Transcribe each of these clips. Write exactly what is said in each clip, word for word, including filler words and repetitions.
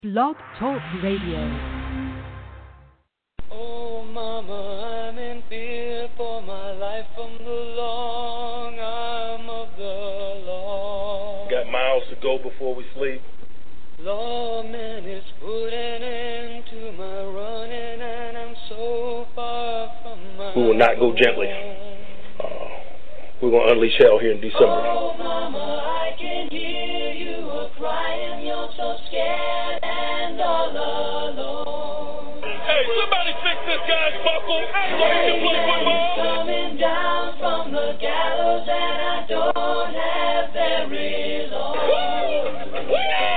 Blog Talk Radio. Oh, Mama, I'm in fear for my life from the long arm of the law. Got miles to go before we sleep. Lawman is putting an end to my running, and I'm so far from my We will not go gently. Uh, we're going to unleash hell here in December. Oh, Mama, I can hear you a crying. You're so scared and all alone. Hey, somebody fix this guy's buckle. He's coming down from the gallows, and I don't have very long. Woo! Woo!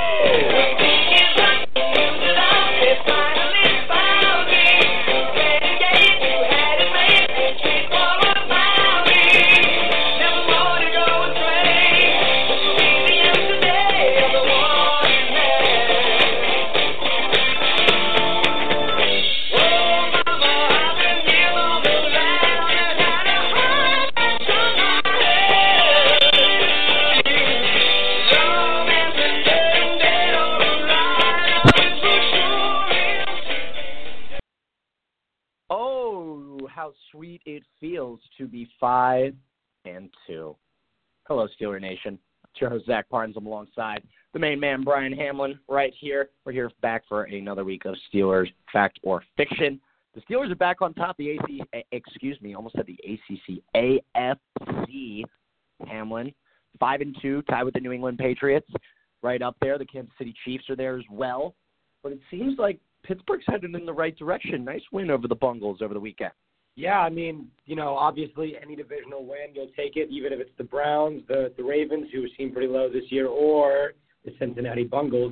How sweet it feels to be five and two. Hello, Steeler Nation. It's your host, Zach Barnes. I'm alongside the main man, Brian Hamlin, right here. We're here back for another week of Steelers Fact or Fiction. The Steelers are back on top. The A C, excuse me, almost said the A C C, A F C. Hamlin, five and two, tied with the New England Patriots, right up there. The Kansas City Chiefs are there as well. But it seems like Pittsburgh's headed in the right direction. Nice win over the Bungles over the weekend. Yeah, I mean, you know, obviously any divisional win, you'll take it, even if it's the Browns, the, the Ravens, who seem pretty low this year, or the Cincinnati Bungles.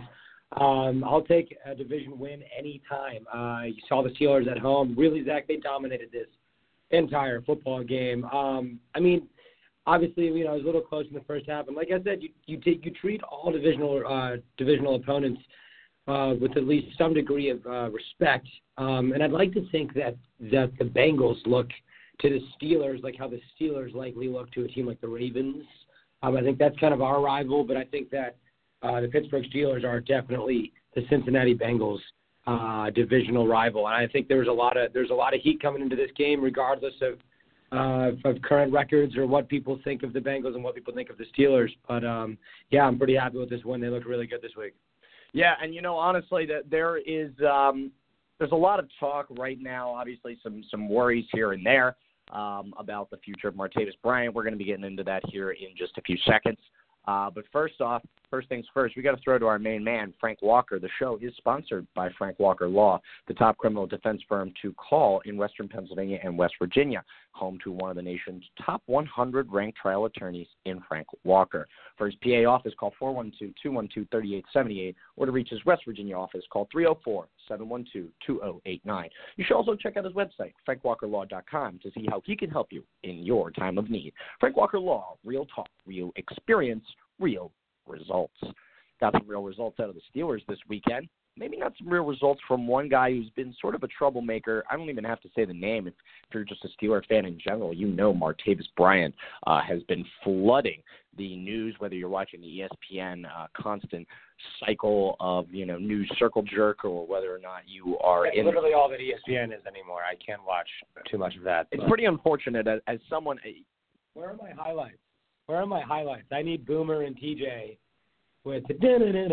Um, I'll take a division win anytime. Uh, you saw the Steelers at home. Really, Zach, they dominated this entire football game. Um, I mean, obviously, you know, it was a little close in the first half. And like I said, you you, take, you treat all divisional uh, divisional opponents Uh, with at least some degree of uh, respect. Um, and I'd like to think that, that the Bengals look to the Steelers like how the Steelers likely look to a team like the Ravens. Um, I think that's kind of our rival, but I think that uh, the Pittsburgh Steelers are definitely the Cincinnati Bengals uh, divisional rival. And I think there's a lot of there's a lot of heat coming into this game, regardless of uh, of current records or what people think of the Bengals and what people think of the Steelers. But um, yeah, I'm pretty happy with this win. They look really good this week. Yeah, and, you know, honestly, that there is um, there's a lot of talk right now, obviously some, some worries here and there um, about the future of Martavis Bryant. We're going to be getting into that here in just a few seconds. Uh, but first off, first things first, we got to throw to our main man, Frank Walker. The show is sponsored by Frank Walker Law, the top criminal defense firm to call in Western Pennsylvania and West Virginia, home to one of the nation's top one hundred ranked trial attorneys in Frank Walker. For his P A office, call four one two, two one two, three eight seven eight, or to reach his West Virginia office, call three oh four, seven one two, two oh eight nine. You should also check out his website, frank walker law dot com, to see how he can help you in your time of need. Frank Walker Law, real talk, real experience, real results. Got some real results out of the Steelers this weekend. Maybe not some real results from one guy who's been sort of a troublemaker. I don't even have to say the name. If, if you're just a Steeler fan in general, you know Martavis Bryant uh, has been flooding the news, whether you're watching the E S P N uh, constant cycle of, you know, news circle jerk, or whether or not you are That's in literally all that E S P N is anymore. I can't watch too much of that. It's pretty unfortunate as, as someone. Where are my highlights? Where are my highlights? I need Boomer and T J with the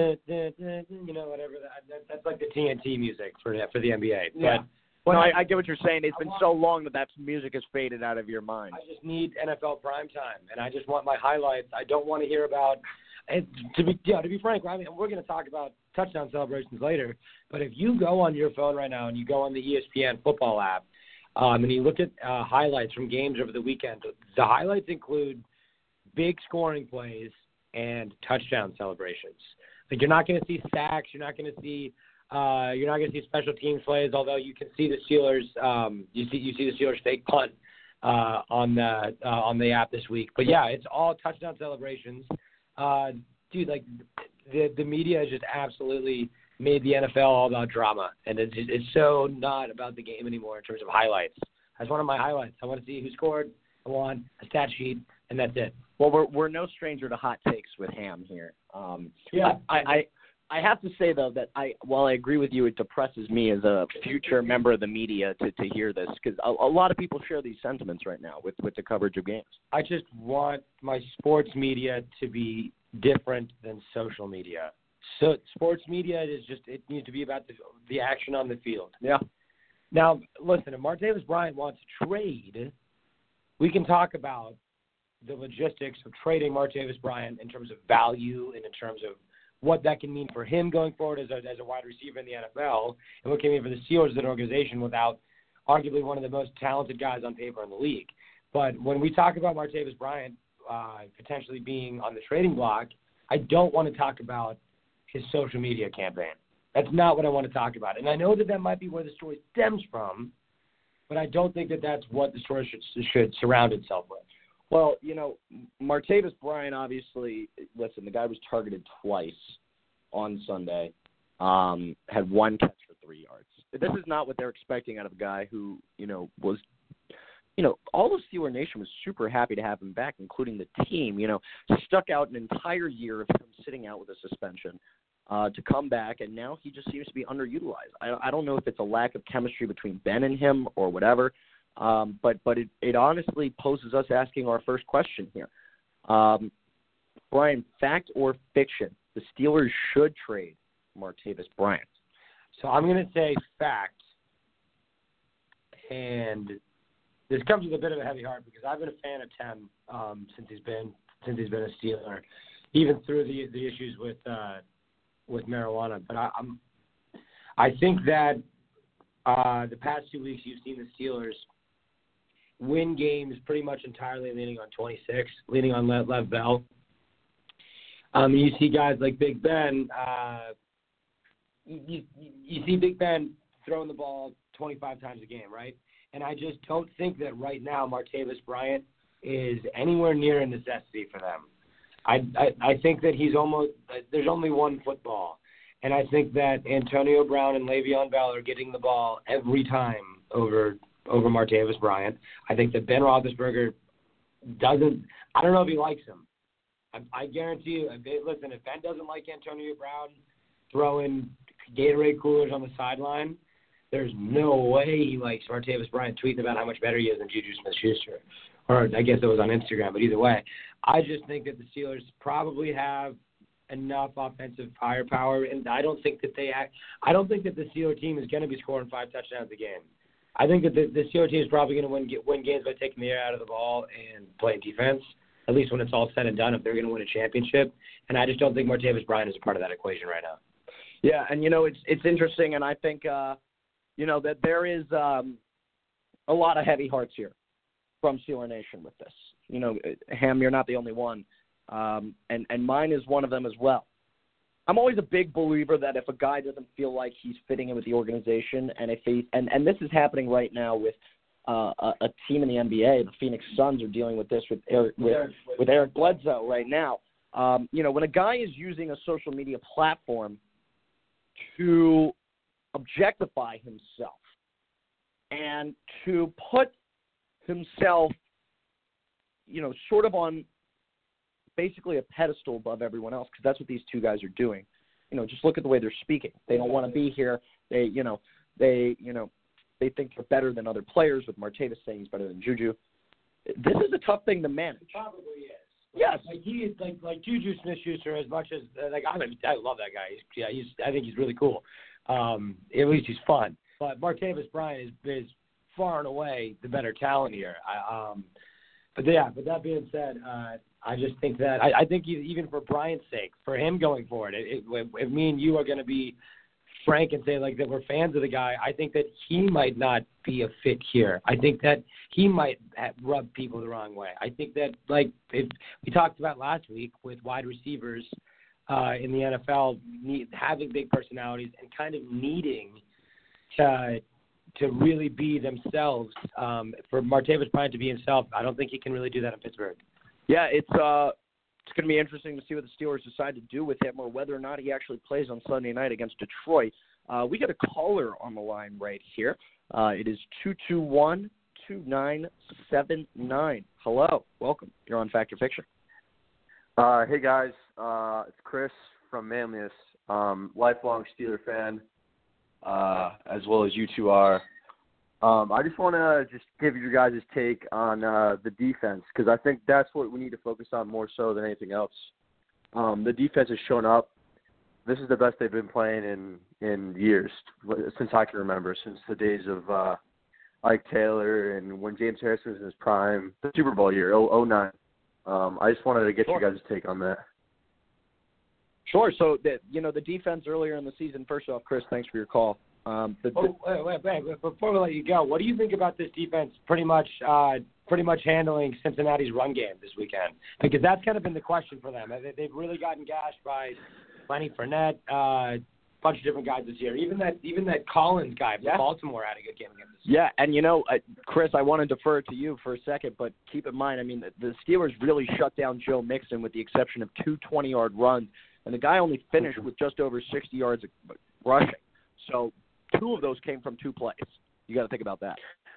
you know, whatever that, that's like the T N T music for the, for the N B A. Yeah. But Well, no, I, I, I get what you're saying. It's I been want, so long that that music has faded out of your mind. I just need N F L primetime, and I just want my highlights. I don't want to hear about. And to be yeah, to be frank, I mean, we're going to talk about touchdown celebrations later. But if you go on your phone right now and you go on the E S P N football app, um, and you look at uh, highlights from games over the weekend, the highlights include big scoring plays and touchdown celebrations. Like, you're not going to see sacks. You're not going to see. Uh, you're not going to see special teams plays, although you can see the Steelers. Um, you see you see the Steelers fake punt uh, on the uh, on the app this week. But yeah, it's all touchdown celebrations. Uh, dude, like the the media has just absolutely made the N F L all about drama, and it's it's so not about the game anymore in terms of highlights. That's one of my highlights. I want to see who scored. I want a stat sheet, and that's it. Well, we're we're no stranger to hot takes with Ham here. Um, yeah, I, I I have to say, though, that I, while I agree with you, it depresses me as a future member of the media to, to hear this, because a, a lot of people share these sentiments right now with, with the coverage of games. I just want my sports media to be different than social media. So sports media is just, it needs to be about the, the action on the field. Yeah. Now, listen, if Martavis Bryant wants to trade, we can talk about the logistics of trading Martavis Bryant in terms of value and in terms of what that can mean for him going forward as a, as a wide receiver in the N F L, and what can mean for the Steelers as an organization without arguably one of the most talented guys on paper in the league. But when we talk about Martavis Bryant uh, potentially being on the trading block, I don't want to talk about his social media campaign. That's not what I want to talk about. And I know that that might be where the story stems from, but I don't think that that's what the story should, should surround itself with. Well, you know, Martavis Bryant, obviously, listen, the guy was targeted twice on Sunday, um, had one catch for three yards. This is not what they're expecting out of a guy who, you know, was, you know, all of Steeler Nation was super happy to have him back, including the team, you know, stuck out an entire year of him sitting out with a suspension uh, to come back, and now he just seems to be underutilized. I, I don't know if it's a lack of chemistry between Ben and him or whatever. Um, but but it, it honestly poses us asking our first question here. Um, Brian, fact or fiction, the Steelers should trade Martavis Bryant? So I'm going to say fact. And this comes with a bit of a heavy heart because I've been a fan of Tim um, since he's been since he's been a Steeler, even through the the issues with uh, with marijuana. But I, I'm I think that uh, the past two weeks you've seen the Steelers win games pretty much entirely leaning on twenty-six, leaning on Le- Lev Bell. Um, you see guys like Big Ben. Uh, you, you, you see Big Ben throwing the ball twenty-five times a game, right? And I just don't think that right now Martavis Bryant is anywhere near a necessity for them. I, I, I think that he's almost – there's only one football. And I think that Antonio Brown and Le'Veon Bell are getting the ball every time over – over Martavis Bryant. I think that Ben Roethlisberger doesn't – I don't know if he likes him. I, I guarantee you, listen, if Ben doesn't like Antonio Brown throwing Gatorade coolers on the sideline, there's no way he likes Martavis Bryant tweeting about how much better he is than Juju Smith-Schuster. Or I guess it was on Instagram, but either way. I just think that the Steelers probably have enough offensive firepower, and I don't think that they act, I don't think that the Steelers team is going to be scoring five touchdowns a game. I think that the, the Steelers team is probably going to win get, win games by taking the air out of the ball and playing defense, at least when it's all said and done, if they're going to win a championship. And I just don't think Martavis Bryant is a part of that equation right now. Yeah, and, you know, it's it's interesting, and I think, uh, you know, that there is um, a lot of heavy hearts here from Steeler Nation with this. You know, Ham, you're not the only one, um, and, and mine is one of them as well. I'm always a big believer that if a guy doesn't feel like he's fitting in with the organization, and if he and, and this is happening right now with uh, a, a team in the N B A, the Phoenix Suns are dealing with this with Eric, with, with Eric Bledsoe right now. Um, you know, when a guy is using a social media platform to objectify himself and to put himself, you know, sort of on basically a pedestal above everyone else, because that's what these two guys are doing. You know, just look at the way they're speaking. They don't want to be here. They, you know, they, you know, they think they're better than other players, with Martavis saying he's better than Juju. This is a tough thing to manage. It probably is. Yes. Like he is like like Juju Smith-Schuster, as much as uh, like I mean, I love that guy. He's, yeah, he's I think he's really cool. Um, at least he's fun. But Martavis Bryant is is far and away the better talent here. I, um, but yeah, but that being said, uh, I just think that I, I think even for Bryant's sake, for him going forward, it, it, if me and you are going to be frank and say like that we're fans of the guy, I think that he might not be a fit here. I think that he might have rub people the wrong way. I think that like if we talked about last week with wide receivers uh, in the N F L need, having big personalities and kind of needing to to really be themselves. Um, for Martavis Bryant to be himself, I don't think he can really do that in Pittsburgh. Yeah, it's uh, it's going to be interesting to see what the Steelers decide to do with him, or whether or not he actually plays on Sunday night against Detroit. Uh, we got a caller on the line right here. Uh, it is two two one, two nine seven nine. Hello. Welcome. You're on Fact or Fiction. Uh, hey, guys. Uh, it's Chris from Manlius. um, lifelong Steeler fan, uh, as well as you two are. Um, I just want to just give you guys' take on uh, the defense, because I think that's what we need to focus on more so than anything else. Um, the defense has shown up. This is the best they've been playing in, in years, since I can remember, since the days of uh, Ike Taylor and when James Harrison was in his prime, the Super Bowl year, oh nine. Um, I just wanted to get Sure. you guys' take on that. Sure. So, the, you know, the defense earlier in the season, first off, Chris, thanks for your call. Um, the, Oh, wait, wait, wait, wait. Before we let you go, what do you think about this defense pretty much uh, pretty much handling Cincinnati's run game this weekend? Because that's kind of been the question for them. They- They've really gotten gashed by Lenny Fournette, a uh, bunch of different guys this year. Even that even that Collins guy from Yeah. Baltimore had a good game against us. Yeah, and, you know, uh, Chris, I want to defer to you for a second, but keep in mind, I mean, the, the Steelers really shut down Joe Mixon with the exception of two twenty-yard runs, and the guy only finished with just over sixty yards of rushing. So two of those came from two plays. You got to think about that.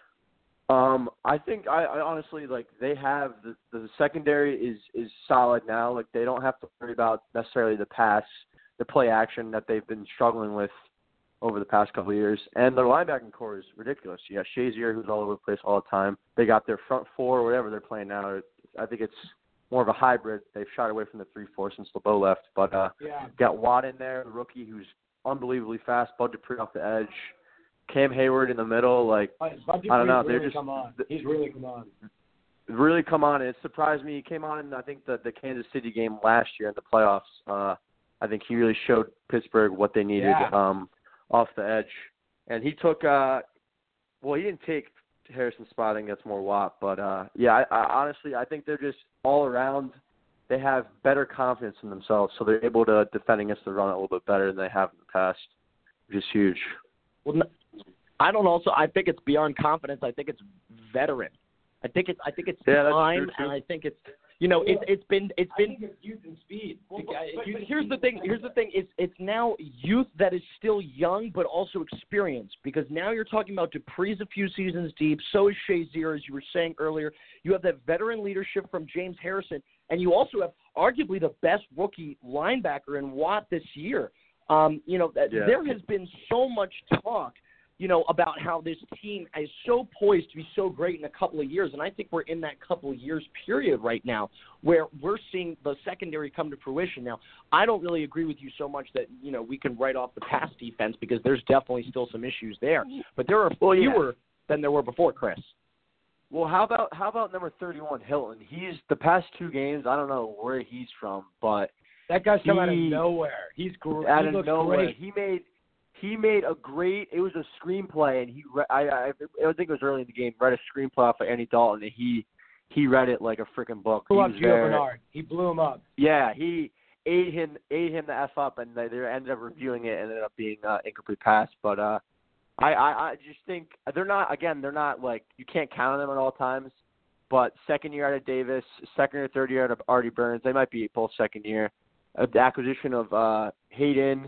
Um, I think I, I honestly like they have the, the secondary is is solid now. Like they don't have to worry about necessarily the pass, the play action that they've been struggling with over the past couple of years. And their linebacking core is ridiculous. You got Shazier, who's all over the place all the time. They got their front four, whatever they're playing now. I think it's more of a hybrid. They've shot away from the three four since LeBeau left. But uh, Yeah. got Watt in there, the rookie who's unbelievably fast. Bud Dupree off the edge. Cam Hayward in the middle. Like But, but I don't know. Really They're just come on. He's really come on. really come on. It surprised me. He came on in I think the the Kansas City game last year in the playoffs. Uh, I think he really showed Pittsburgh what they needed Yeah. um, off the edge, and he took. Uh, well, he didn't take Harrison's spot. I think that's more Watt, but uh, yeah. I, I honestly, I think they're just all around. They have better confidence in themselves, so they're able to defend against the run a little bit better than they have in the past, which is huge. Well, no, I don't also. I think it's beyond confidence. I think it's veteran. I think it's. I think it's Yeah, that's time, true, too. and I think it's. You know, it's it's been it's I been. think it's youth and speed. Well, The but, guy- but, youth but and here's the speed. thing. Here's the thing. It's it's now youth that is still young, but also experienced. Because now you're talking about Dupree's a few seasons deep. So is Shazier, as you were saying earlier. You have that veteran leadership from James Harrison, and you also have arguably the best rookie linebacker in Watt this year. Um, you know, that Yeah. there has been so much talk, you know, about how this team is so poised to be so great in a couple of years. And I think we're in that couple of years period right now where we're seeing the secondary come to fruition. Now, I don't really agree with you so much that, you know, we can write off the pass defense because there's definitely still some issues there. But there are Well, yeah. fewer than there were before, Chris. Well, how about how about number thirty-one, Hilton? He's the past two games. I don't know where he's from, but That guy's come out of he- nowhere. He's great. out he of looks nowhere, great. he made he made a great. It was a screenplay, and he re- I, I I think it was early in the game. Read a screenplay off of Andy Dalton, and he he read it like a freaking book. Blew he up was Gio there. Bernard. He blew him up. Yeah, he ate him ate him the f up, and they, they ended up reviewing it, and ended up being uh, incomplete pass. But uh, I, I I just think they're not again. They're not like you can't count on them at all times. But second year out of Davis, second or third year out of Artie Burns, they might be both second year. Uh, the acquisition of uh, Hayden,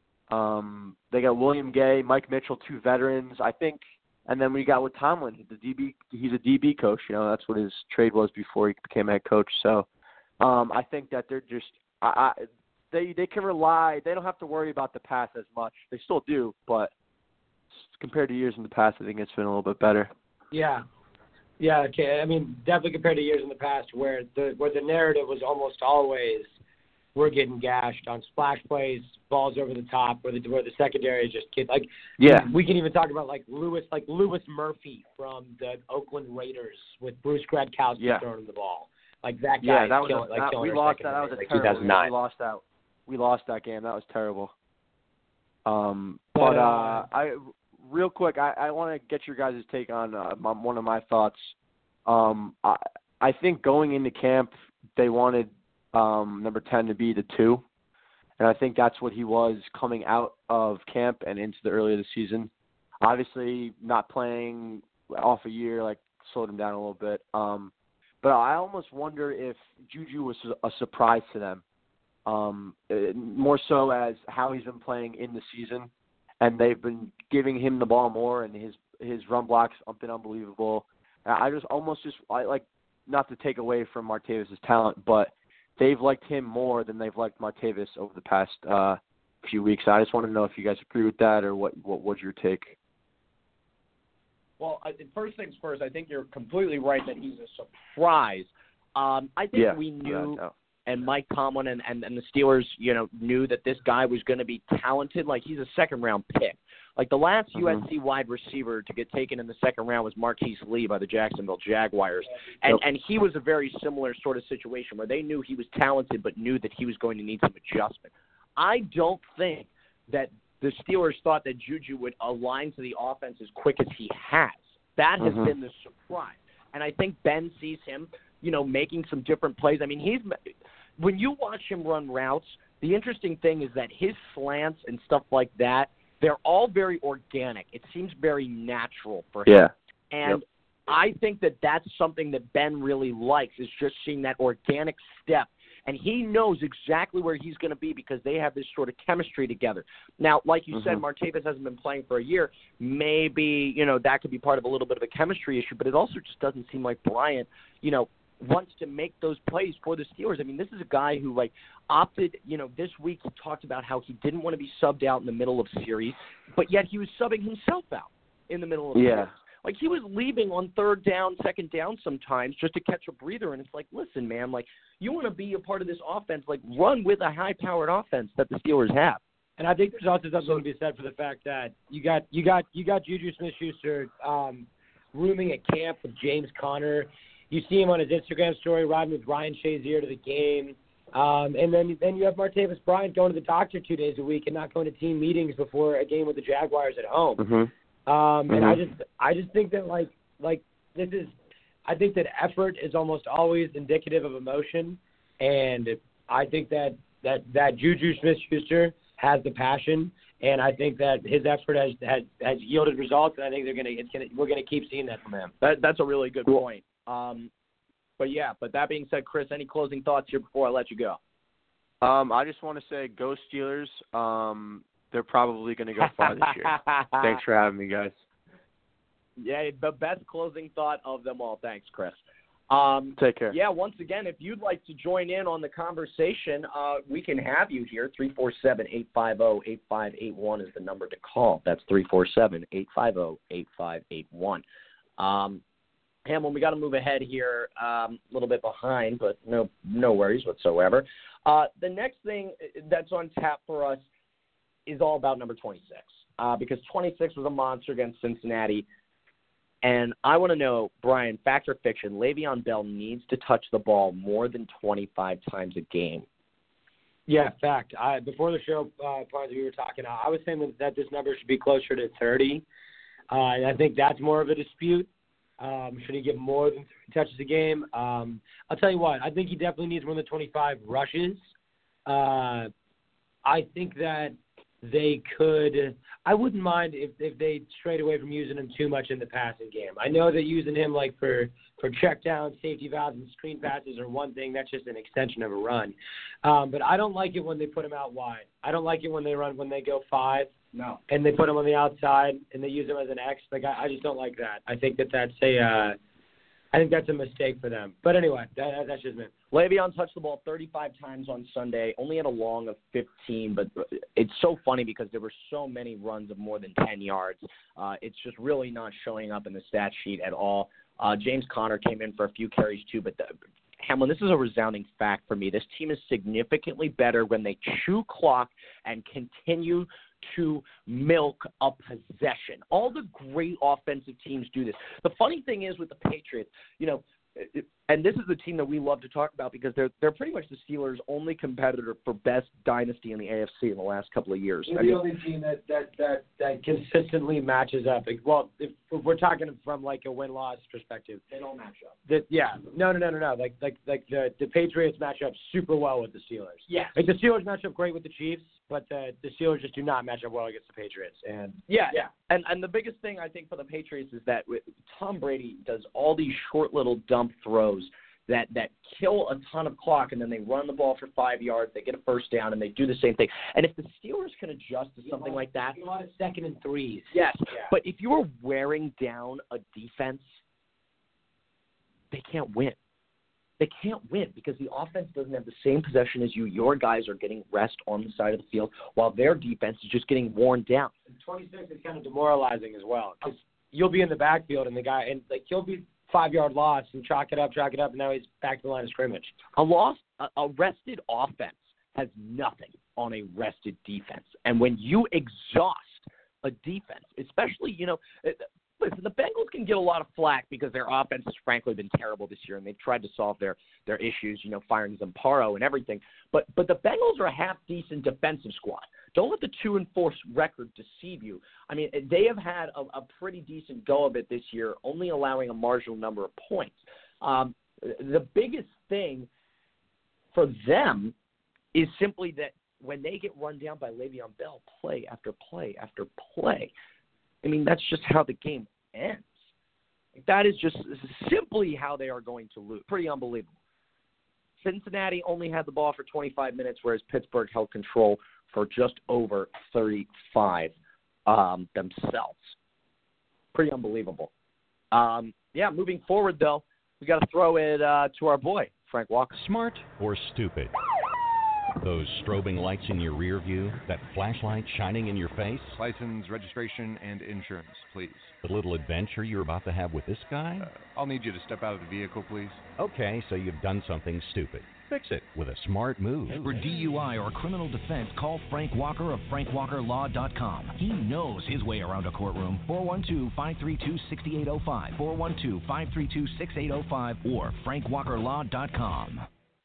um, they got William Gay, Mike Mitchell, two veterans, I think, and then we got with Tomlin, the D B. He's a D B coach. You know, that's what his trade was before he became head coach. So um, I think that they're just I, I, they they can rely. They don't have to worry about the pass as much. They still do, but compared to years in the past, I think it's been a little bit better. Yeah. Yeah, okay. I mean, definitely compared to years in the past where the where the narrative was almost always we're getting gashed on splash plays, balls over the top, where the where the secondary is just kid like Yeah. we can even talk about like Lewis like Lewis Murphy from the Oakland Raiders with Bruce Gradkowski Yeah. throwing him the ball. Like that guy Yeah, is that was killing, a, like that, killing we our lost that. That secondary, was a like terrible. two thousand nine. We lost that. We lost that game. That was terrible. Um, But, but uh, uh, I real quick, I, I want to get your guys' take on uh, my, one of my thoughts. Um, I, I think going into camp, they wanted um, number ten to be the two, and I think that's what he was coming out of camp and into the early of the season. Obviously, not playing off a year like slowed him down a little bit. Um, but I almost wonder if Juju was a surprise to them, um, more so as how he's been playing in the season, and they've been giving him the ball more, and his his run blocks have been unbelievable. I just almost just I like not to take away from Martavis' talent, but they've liked him more than they've liked Martavis over the past uh, few weeks. I just want to know if you guys agree with that or what what what's your take? Well, I, first things first, I think you're completely right that he's a surprise. Um, I think Yeah, we knew, yeah, and Mike Tomlin and, and, and the Steelers, you know, knew that this guy was going to be talented. Like, he's a second-round pick. Like, the last Mhm. U S C wide receiver to get taken in the second round was Marquise Lee by the Jacksonville Jaguars. And, Yep. and he was a very similar sort of situation where they knew he was talented but knew that he was going to need some adjustment. I don't think that the Steelers thought that Juju would align to the offense as quick as he has. That has Mhm. been the surprise. And I think Ben sees him, you know, making some different plays. I mean, he's when you watch him run routes, the interesting thing is that his slants and stuff like that, they're all very organic. It seems very natural for him. Yeah. And Yep. I think that that's something that Ben really likes, is just seeing that organic step. And he knows exactly where he's going to be because they have this sort of chemistry together. Now, like you said, Mhm. Martavis hasn't been playing for a year. Maybe, you know, that could be part of a little bit of a chemistry issue, but it also just doesn't seem like Bryant, you know, wants to make those plays for the Steelers. I mean, this is a guy who, like, opted, you know, this week he talked about how he didn't want to be subbed out in the middle of series, but yet he was subbing himself out in the middle of Yeah. series. Like, he was leaving on third down, second down sometimes just to catch a breather, and it's like, listen, man, like, you want to be a part of this offense, like, run with a high-powered offense that the Steelers have. And I think there's also something to be said for the fact that you got you got you got Juju Smith-Schuster um, rooming at camp with James Conner. You see him on his Instagram story riding with Ryan Shazier to the game. Um, and then then you have Martavis Bryant going to the doctor two days a week and not going to team meetings before a game with the Jaguars at home. Mhm. Um, and I Mhm. just I just think that like like this is I think that effort is almost always indicative of emotion, and I think that that, that Juju Smith-Schuster has the passion, and I think that his effort has has, has yielded results, and I think they're gonna it's gonna we're gonna keep seeing that from him. That, that's a really good Cool. point. Um, but, yeah, but that being said, Chris, any closing thoughts here before I let you go? Um, I just want to say, go Steelers. Um, they're probably going to go far this year. Thanks for having me, guys. Yeah, the best closing thought of them all. Thanks, Chris. Um, Take care. Yeah, once again, if you'd like to join in on the conversation, uh, we can have you here. three four seven, eight five zero, eight five eight one is the number to call. That's three four seven, eight five zero, eight five eight one. Um, Hamlin, we got to move ahead here, um, a little bit behind, but no no worries whatsoever. Uh, the next thing that's on tap for us is all about number twenty-six, uh, because twenty-six was a monster against Cincinnati. And I want to know, Brian, fact or fiction, Le'Veon Bell needs to touch the ball more than twenty-five times a game. Yeah, fact. I, before the show, uh, part we were talking, I was saying that, that this number should be closer to thirty, uh, and I think that's more of a dispute. Um, should he get more than thirty touches a game? Um, I'll tell you what, I think he definitely needs more than twenty-five rushes. Uh, I think that they could – I wouldn't mind if, if they strayed away from using him too much in the passing game. I know that using him like for, for check downs, safety valves, and screen passes are one thing. That's just an extension of a run. Um, but I don't like it when they put him out wide. I don't like it when they run when they go five. No. And they put him on the outside and they use him as an X. Like I, I just don't like that. I think that that's a, uh, I think that's a mistake for them. But anyway, that, that's just me. Le'Veon touched the ball thirty-five times on Sunday, only had a long of fifteen, but it's so funny because there were so many runs of more than ten yards. Uh, it's just really not showing up in the stat sheet at all. Uh, James Conner came in for a few carries too, but the, Hamlin, this is a resounding fact for me. This team is significantly better when they chew clock and continue to milk a possession. All the great offensive teams do this. The funny thing is with the Patriots, you know, and this is the team that we love to talk about because they're they're pretty much the Steelers' only competitor for best dynasty in the A F C in the last couple of years. They're I the mean, only team that, that, that, that consistently matches up. Like, well, if, if we're talking from like a win-loss perspective, they don't match up. that yeah, no, no, no, no, no. Like like like the the Patriots match up super well with the Steelers. Yes. Like the Steelers match up great with the Chiefs, but the the Steelers just do not match up well against the Patriots. And Yeah, yeah. And and the biggest thing I think for the Patriots is that Tom Brady does all these short little dump throws that, that kill a ton of clock, and then they run the ball for five yards, they get a first down, and they do the same thing. And if the Steelers can adjust to something like that, a lot of second and threes. yes. Yeah. But if you are wearing down a defense, they can't win. they can't win because the offense doesn't have the same possession as you. Your guys are getting rest on the side of the field while their defense is just getting worn down. twenty-six is kind of demoralizing as well because you'll be in the backfield and the guy and like he'll be five-yard loss and chalk it up, chalk it up, and now he's back to the line of scrimmage. A lost, a, a rested offense has nothing on a rested defense. And when you exhaust a defense, especially, you know, listen, the Bengals can get a lot of flack because their offense has frankly been terrible this year, and they've tried to solve their, their issues, you know, firing Zamparo and everything. But but the Bengals are a half-decent defensive squad. Don't let the two and four record deceive you. I mean, they have had a, a pretty decent go of it this year, only allowing a marginal number of points. Um, the biggest thing for them is simply that when they get run down by Le'Veon Bell, play after play after play, I mean, that's just how the game ends. That is just simply how they are going to lose. Pretty unbelievable. Cincinnati only had the ball for twenty-five minutes, whereas Pittsburgh held control for just over thirty-five um, themselves. Pretty unbelievable. Um, yeah, moving forward, though, we got to throw it uh, to our boy, Frank Walker. Smart or stupid? Those strobing lights in your rear view, that flashlight shining in your face, License, registration, and insurance, please. the little adventure you're about to have with this guy? Uh, I'll need you to step out of the vehicle, please. Okay, so you've done something stupid. Fix it with a smart move. For D U I or criminal defense, call Frank Walker of frank walker law dot com. He knows his way around a courtroom. four one two, five three two, six eight zero five, four one two, five three two, six eight zero five, or frank walker law dot com.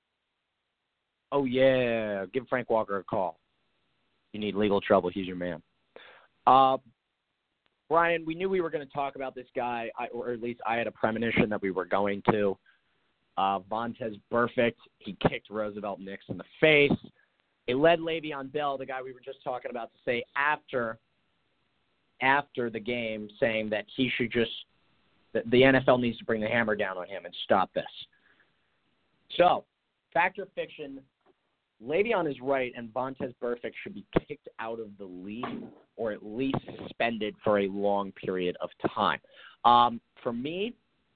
Oh, yeah. Give Frank Walker a call. You need legal trouble, he's your man. Uh, Brian, we knew we were going to talk about this guy, I, or at least I had a premonition that we were going to. Uh, Vontaze Burfict, he kicked Roosevelt Nix in the face. It led Le'Veon Bell, the guy we were just talking about, to say after after the game, saying that he should just, that the N F L needs to bring the hammer down on him and stop this. So, fact or fiction, Le'Veon is right, and Vontaze Burfict should be kicked out of the league or at least suspended for a long period of time. Um, for me,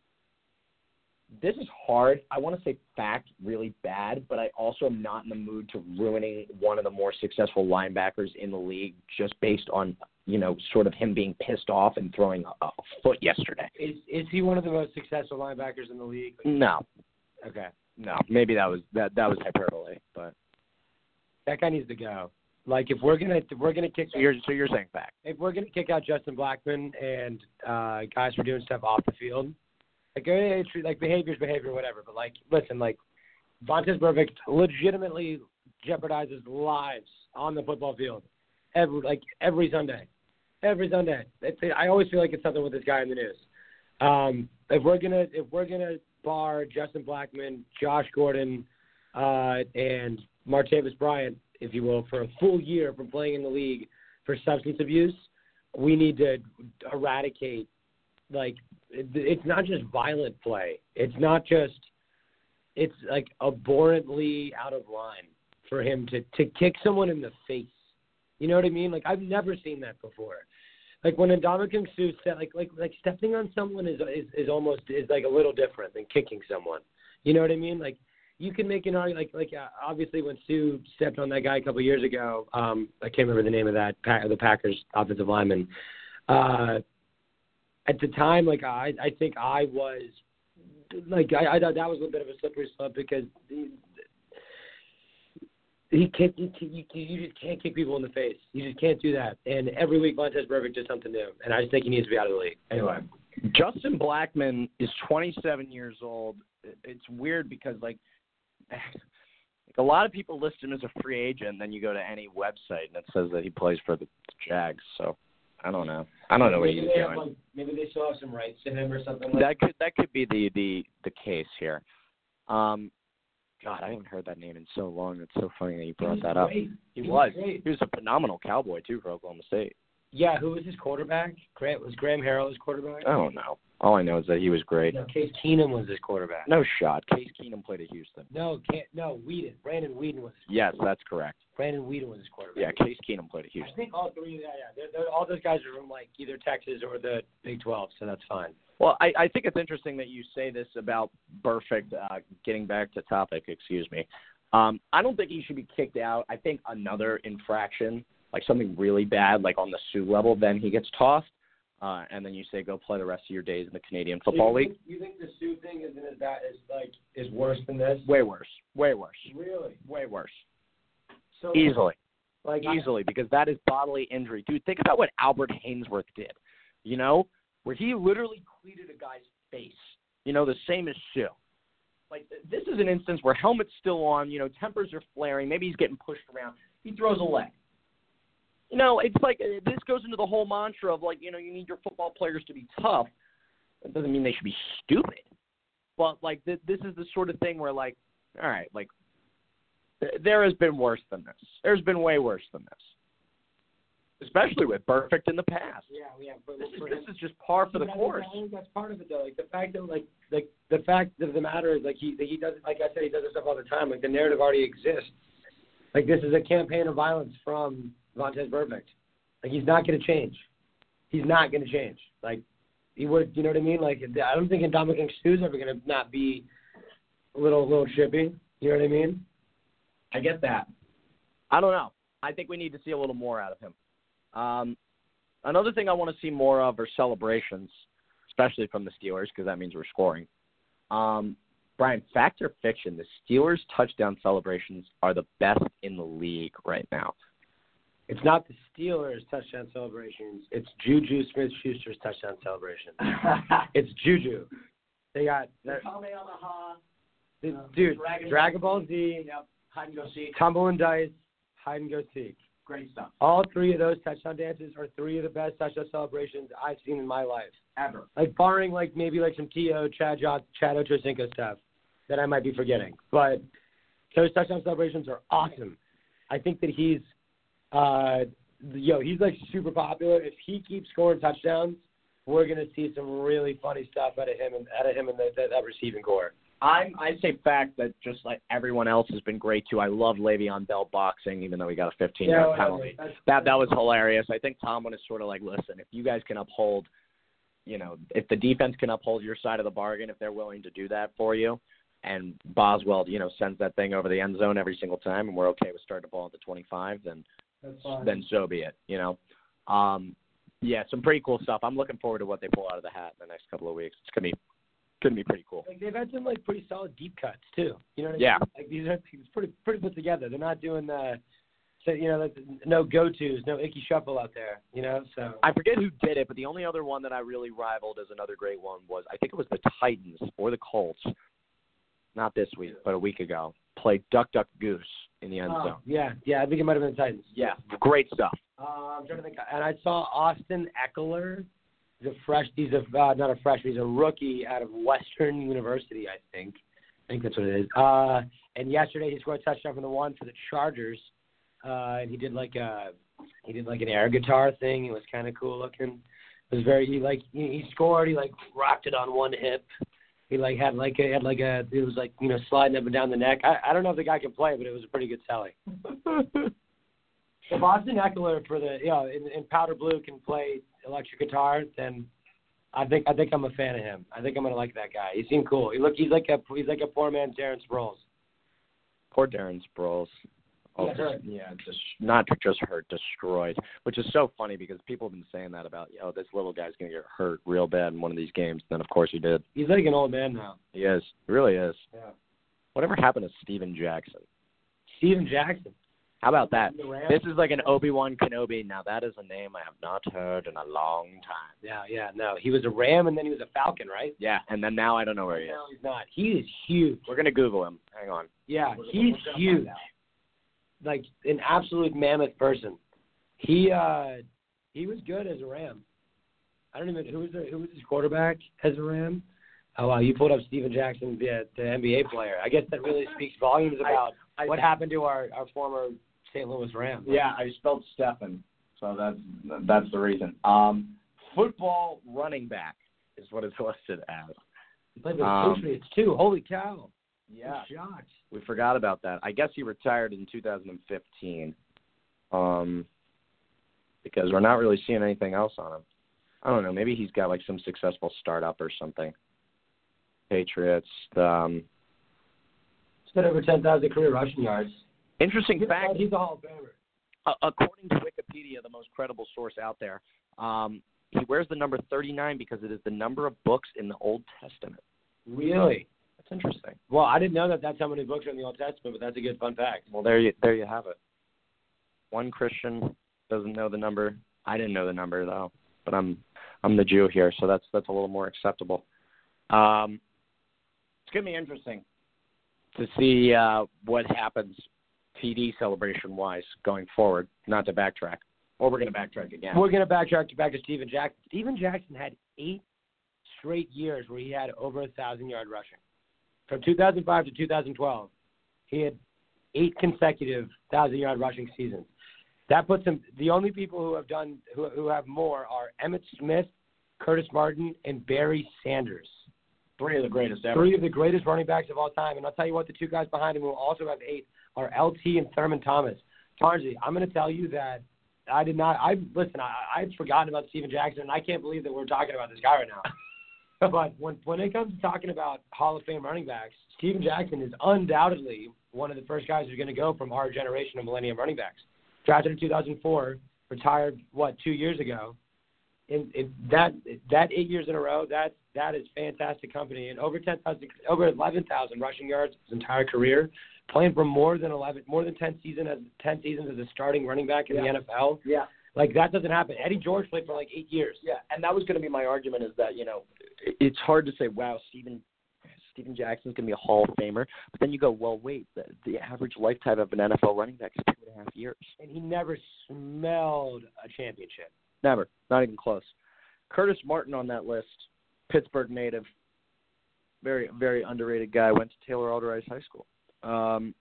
this is hard. I want to say fact really bad, but I also am not in the mood to ruining one of the more successful linebackers in the league just based on, you know, sort of him being pissed off and throwing a, a foot yesterday. Is is he one of the most successful linebackers in the league? No. Okay. No. Maybe that was that that was hyperbole, but that guy needs to go. Like if we're gonna if we're gonna kick so you're so you're saying fact. If we're gonna kick out Justin Blackman and uh, guys for doing stuff off the field, like it's, like behavior's behavior, whatever. But like, listen, like Vontaze Burfict legitimately jeopardizes lives on the football field every like every Sunday, every Sunday. It's, I always feel like it's something with this guy in the news. Um, if we're gonna if we're gonna bar Justin Blackman, Josh Gordon, uh, and Martavis Bryant, if you will, for a full year from playing in the league for substance abuse, we need to eradicate, like, it, it's not just violent play. It's not just, it's like abhorrently out of line for him to, to kick someone in the face. You know what I mean? Like, I've never seen that before. Like, when Ndamukong Suh said, like, like, like stepping on someone is, is, is almost, is like a little different than kicking someone. You know what I mean? Like, you can make an argument, like, like uh, obviously when Sue stepped on that guy a couple of years ago, um, I can't remember the name of that, the Packers offensive lineman. Uh, at the time, like, I, I think I was, like, I, I thought that was a bit of a slippery slope because he, he can't, you, you, you just can't kick people in the face. You just can't do that. And every week, Vontaze Burfict does something new, and I just think he needs to be out of the league. Anyway. Justin Blackman is twenty-seven years old. It's weird because, like, a lot of people list him as a free agent, and then you go to any website and it says that he plays for the Jags. So I don't know. I don't know what he's doing. Like, maybe they still have some rights to him or something. Like that could that could be the the, the case here. Um, God, I haven't heard that name in so long. It's so funny that you brought that up. Great. He, he was. was great. He was a phenomenal Cowboy too for Oklahoma State. Yeah, who was his quarterback? Grant was Graham Harrell his quarterback? I don't know. All I know is that he was great. No, Case Keenum was his quarterback. No shot. Case Keenum played at Houston. No, can't, no, Whedon. Brandon Whedon was. Yes, that's correct. Brandon Weeden was his quarterback. Yeah, Case Keenum played at I Houston. think all three. Yeah, yeah. They're, they're, all those guys are from like either Texas or the Big twelve, so that's fine. Well, I, I think it's interesting that you say this about Burfict. Uh, getting back to topic, excuse me. Um, I don't think he should be kicked out. I think another infraction, like something really bad, like on the Sioux level, then he gets tossed, uh, and then you say go play the rest of your days in the Canadian Football so you League. think, you think the Sioux thing isn't as bad as like is worse than this? Way worse. Way worse. Really? Way worse. So Easily. like Easily, because that is bodily injury. Dude, think about what Albert Hainsworth did, you know, where he literally cleated a guy's face, you know, the same as Sioux. Like, this is an instance where helmet's still on, you know, tempers are flaring, maybe he's getting pushed around. He throws a leg. You know, it's like uh, this goes into the whole mantra of, like, you know, you need your football players to be tough. That doesn't mean they should be stupid. But, like, th- this is the sort of thing where, like, all right, like, th- there has been worse than this. There's been way worse than this, especially with Burfict in the past. Yeah, yeah. But This is, for this him- is just par for the I think- course. I think that's part of it, though. Like the fact that, like, like the fact of the matter is, like he, he does, like I said, he does this stuff all the time. Like the narrative already exists. Like this is a campaign of violence from Vontaze Burfict. Like he's not going to change. He's not going to change. Like he would, you know what I mean? Like I don't think Ndamukong Suh's ever going to not be a little, little chippy. You know what I mean? I get that. I don't know. I think we need to see a little more out of him. Um, another thing I want to see more of are celebrations, especially from the Steelers, because that means we're scoring. Um, Brian, fact or fiction, the Steelers' touchdown celebrations are the best in the league right now. It's not the Steelers' touchdown celebrations. It's Juju Smith-Schuster's touchdown celebration. It's Juju. They got the, dude. Dragon, Dragon Ball Z. Yep. Hide and go seek. Tumble and dice. Hide and go seek. Great stuff. All three of those touchdown dances are three of the best touchdown celebrations I've seen in my life. Ever. Like barring like maybe like some T O Chad J- Chad Ochocinco stuff that I might be forgetting. But those touchdown celebrations are awesome. I think that he's uh yo, he's like super popular. If he keeps scoring touchdowns, we're gonna see some really funny stuff out of him and out of him in the, the, that receiving core. I'm, I say fact that just like everyone else has been great too. I love Le'Veon Bell boxing, even though he got a fifteen-yard Yeah, penalty. that's- That that was hilarious. I think Tomlin is sort of like, listen, if you guys can uphold, you know, if the defense can uphold your side of the bargain, if they're willing to do that for you, and Boswell, you know, sends that thing over the end zone every single time, and we're okay with starting the ball at the twenty-five, then then so be it. You know, um, yeah, some pretty cool stuff. I'm looking forward to what they pull out of the hat in the next couple of weeks. It's gonna be gonna be pretty cool. Like they've had some like pretty solid deep cuts too. You know what I Yeah. mean? Like these are it's pretty pretty put together. They're not doing the so you know like, no go tos, no icky shuffle out there. You know, so I forget who did it, but the only other one that I really rivaled as another great one was I think it was the Titans or the Colts, not this week, but a week ago, played Duck Duck Goose in the end Oh, zone. yeah, yeah, I think it might have been the Titans. Yeah, great stuff. Uh, I'm trying to think. And I saw Austin Eckler. He's a fresh. He's a uh, not a freshman. He's a rookie out of Western University, I think. I think that's what it is. Uh, and yesterday he scored a touchdown from the one for the Chargers. Uh, and he did like a he did like an air guitar thing. It was kind of cool looking. It was very he like he, he scored. He like rocked it on one hip. He like had like a had like a it was like you know sliding up and down the neck. I I don't know if the guy can play, but it was a pretty good sally. If Austin Eckler for the you know in, in powder blue can play electric guitar, then I think I think I'm a fan of him. I think I'm gonna like that guy. He seemed cool. He look he's like a he's like a poor man Darren Sproles. Poor Darren Sproles. Oh, Yeah, hurt. yeah, just not just hurt, destroyed. Which is so funny because people have been saying that about, oh, this little guy's gonna get hurt real bad in one of these games. Then of course he did. He's like an old man now. He is. He really is. Yeah. Whatever happened to Steven Jackson? Steven Jackson. How about that? The Rams? This is like an Obi-Wan Kenobi. Now that is a name I have not heard in a long time. Yeah, yeah, no. He was a Ram and then he was a Falcon, right? Yeah, and then now I don't know where he is. No, he's not. He is huge. We're gonna Google him. Hang on. Yeah, We're- he's we're gonna huge. find out. Like an absolute mammoth person. He uh he was good as a Ram. I don't even who was the who was his quarterback as a Ram? Oh wow, you pulled up Steven Jackson, the, the N B A player. I guess that really speaks volumes about I, I, what happened to our, our former Saint Louis Rams. Yeah, I spelled Stephen, so that's that's the reason. Um, football running back is what it's listed as. He played with the Um, Patriots too. Holy cow. Yeah. I'm shocked. We forgot about that. I guess he retired in two thousand fifteen um, because we're not really seeing anything else on him. I don't know. Maybe he's got, like, some successful startup or something. Patriots. Um, He's got over ten thousand career rushing yards. Interesting He's fact. He's a Hall of Famer. Uh, according to Wikipedia, the most credible source out there, um, he wears the number thirty-nine because it is the number of books in the Old Testament. Really? That's interesting. Well, I didn't know that that's how many books are in the Old Testament, but that's a good fun fact. Well, there you there you have it. One Christian doesn't know the number. I didn't know the number though, but I'm I'm the Jew here, so that's that's a little more acceptable. Um, it's gonna be interesting to see uh, what happens T D celebration-wise going forward, not to backtrack. Or we're going to backtrack again. We're going to backtrack to back to Steven Jackson. Steven Jackson had eight straight years where he had over one thousand yard rushing. From two thousand five to two thousand twelve, he had eight consecutive one thousand yard rushing seasons. That puts him – the only people who have done who, who have more are Emmitt Smith, Curtis Martin, and Barry Sanders. Three of the greatest ever. Three of the greatest running backs of all time. And I'll tell you what, the two guys behind him who also have eight are L T and Thurman Thomas. Tarnsey, I'm going to tell you that I did not – I listen, I, I'd forgotten about Steven Jackson, and I can't believe that we're talking about this guy right now. But when, when it comes to talking about Hall of Fame running backs, Steven Jackson is undoubtedly one of the first guys who's going to go from our generation of millennium running backs. Drafted in two thousand four, retired, what, two years ago. And, and that that eight years in a row, that that is fantastic company. And over ten thousand, over eleven thousand rushing yards his entire career, playing for more than eleven, more than ten season as ten seasons as a starting running back in yeah. the N F L. Yeah, like that doesn't happen. Eddie George played for like eight years. Yeah, and that was going to be my argument is that you know it's hard to say wow Steven Steven Jackson's going to be a Hall of Famer, but then you go well wait the, the average lifetime of an N F L running back is two and a half years, and he never smelled a championship. Never, not even close. Curtis Martin on that list, Pittsburgh native, very, very underrated guy, went to Taylor Alderdice High School. Um,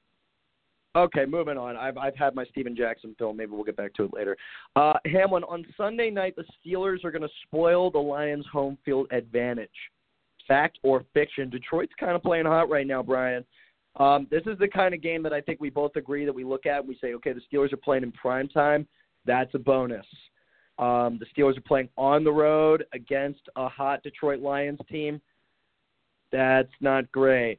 okay, moving on. I've I've had my Steven Jackson film. Maybe we'll get back to it later. Uh, Hamlin, on Sunday night, the Steelers are going to spoil the Lions' home field advantage. Fact or fiction? Detroit's kind of playing hot right now, Brian. Um, this is the kind of game that I think we both agree that we look at and we say, okay, the Steelers are playing in prime time. That's a bonus. Um, the Steelers are playing on the road against a hot Detroit Lions team. That's not great.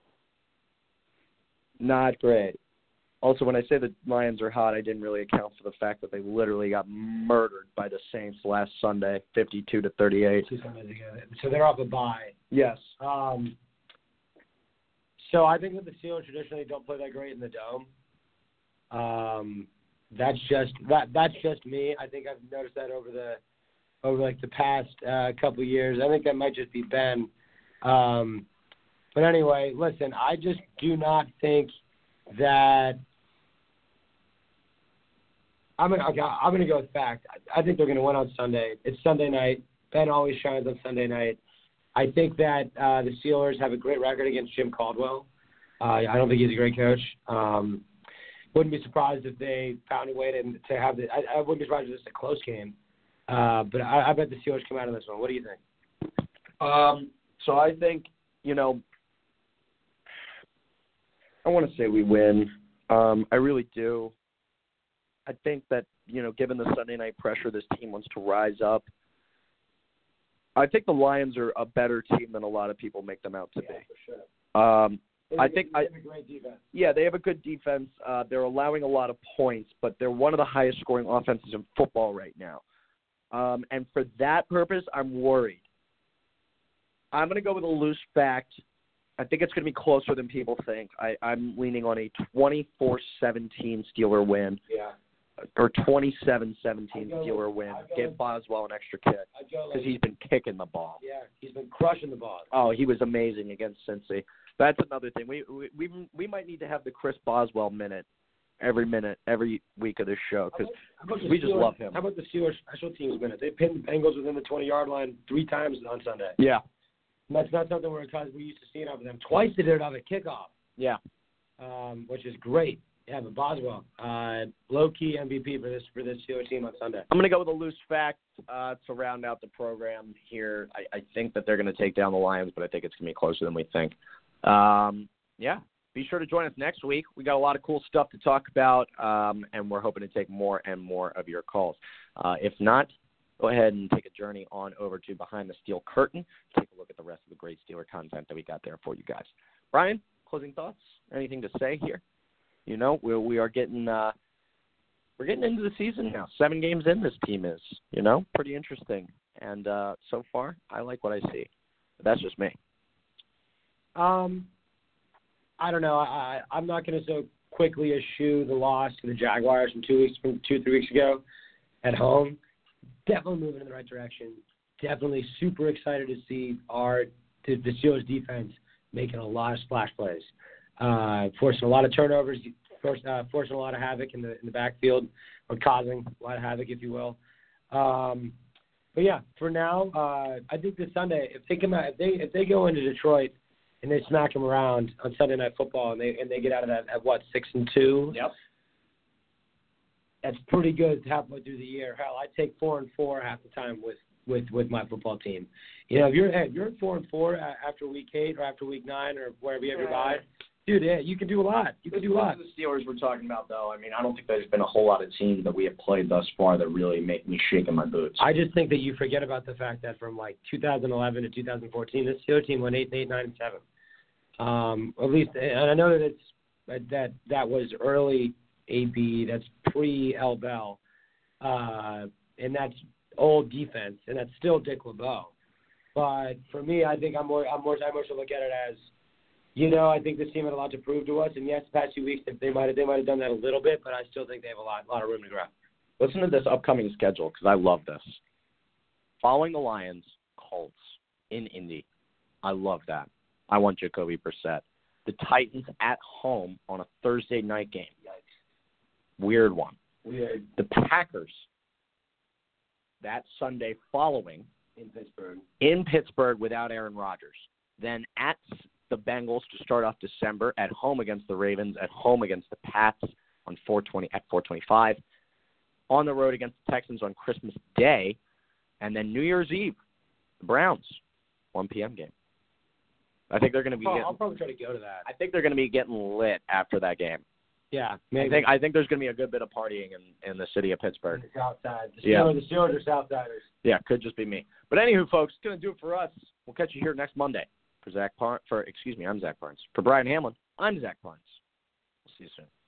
Not great. Also, when I say the Lions are hot, I didn't really account for the fact that they literally got murdered by the Saints last Sunday, fifty-two to thirty-eight. Two Sundays ago. So they're off a bye. Yes. Um, so I think that the Steelers traditionally don't play that great in the Dome. Um, that's just that. That's just me. I think I've noticed that over the over like the past uh, couple of years. I think that might just be Ben. Um, but anyway, listen. I just do not think that. I'm gonna, okay, I'm gonna go with fact. I, I think they're gonna win on Sunday. It's Sunday night. Ben always shines on Sunday night. I think that uh, the Steelers have a great record against Jim Caldwell. Uh, I don't think he's a great coach. Um, wouldn't be surprised if they found a way to to have the. I, I wouldn't be surprised if it's a close game. Uh, but I, I bet the Steelers come out of this one. What do you think? Um, so I think you know. I want to say we win. Um, I really do. I think that, you know, given the Sunday night pressure, this team wants to rise up. I think the Lions are a better team than a lot of people make them out to yeah, be. For sure. Um, they, I think they I, have a great defense. Yeah, they have a good defense. Uh, they're allowing a lot of points, but they're one of the highest scoring offenses in football right now. Um, and for that purpose, I'm worried. I'm going to go with a loose fact. I think it's going to be closer than people think. I, I'm leaning on a twenty-four seventeen Steeler win. Yeah. Or twenty-seven seventeen go, Steeler win. Give with, Boswell an extra kick because like, he's been kicking the ball. Yeah, he's been crushing the ball. Oh, he was amazing against Cincy. That's another thing. We we we, we might need to have the Chris Boswell minute every minute, every week of this show because we just Steelers, love him. How about the Steelers special teams minute? They pinned the Bengals within the twenty-yard line three times on Sunday. Yeah. And that's not something we're, we're used to seeing out of them. Twice they did it on a kickoff. Yeah. Um, which is great. Yeah, but Boswell, uh, low-key M V P for this for this Steelers team on Sunday. I'm going to go with a loose fact uh, to round out the program here. I, I think that they're going to take down the Lions, but I think it's going to be closer than we think. Um, yeah, be sure to join us next week. We got a lot of cool stuff to talk about, um, and we're hoping to take more and more of your calls. Uh, if not, go ahead and take a journey on over to Behind the Steel Curtain. Take a look at the rest of the great Steeler content that we got there for you guys. Brian, closing thoughts? Anything to say here? You know, we we are getting uh, we're getting into the season now. Seven games in, this team is. You know, pretty interesting. And uh, so far, I like what I see. But that's just me. Um, I don't know. I, I'm not going to so quickly eschew the loss to the Jaguars from two weeks from two three weeks ago at home. Definitely moving in the right direction. Definitely super excited to see our the, the Steelers defense making a lot of splash plays, uh, forcing a lot of turnovers, forcing, uh, forcing a lot of havoc in the in the backfield, or causing a lot of havoc, if you will. Um, but yeah, for now, uh, I think this Sunday, if they come out, if they if they go into Detroit and they smack them around on Sunday Night Football, and they and they get out of that at what six and two. Yep. That's pretty good halfway through the year. Hell, I take four and four half the time with, with, with my football team. You know, if you're hey, if you're at four and four after week eight or after week nine or wherever you have your bye, dude, yeah, you can do a lot. You can do a lot. The Steelers we're talking about, though, I mean, I don't think there's been a whole lot of teams that we have played thus far that really make me shake in my boots. I just think that you forget about the fact that from like two thousand eleven to two thousand fourteen, this Steelers team went eight and eight, nine and seven. Um, at least, and I know that it's that that was early A B, that's pre-L Bell, uh, and that's old defense, and that's still Dick LeBeau. But for me, I think I'm more, I'm more, I more so look at it as, you know, I think this team had a lot to prove to us, and yes, the past few weeks they might have, they might have done that a little bit, but I still think they have a lot, lot of room to grow. Listen to this upcoming schedule because I love this. Following the Lions, Colts in Indy, I love that. I want Jacoby Brissett. The Titans at home on a Thursday night game. Weird one. Weird. The Packers that Sunday following in Pittsburgh. In Pittsburgh without Aaron Rodgers. Then at the Bengals to start off December, at home against the Ravens, at home against the Pats on four twenty at four twenty-five, on the road against the Texans on Christmas Day, and then New Year's Eve, the Browns, one p.m. game. I think they're going to be. Oh, getting, I'll probably try to go to that. I think they're going to be getting lit after that game. Yeah, maybe. I think I think there's going to be a good bit of partying in, in the city of Pittsburgh. The South Side. The Steelers, yeah. the Steelers are Southsiders. Yeah, could just be me. But anywho, folks, it's going to do it for us. We'll catch you here next Monday. For Zach Par- for excuse me, I'm Zach Barnes. For Brian Hamlin, I'm Zach Barnes. We'll see you soon.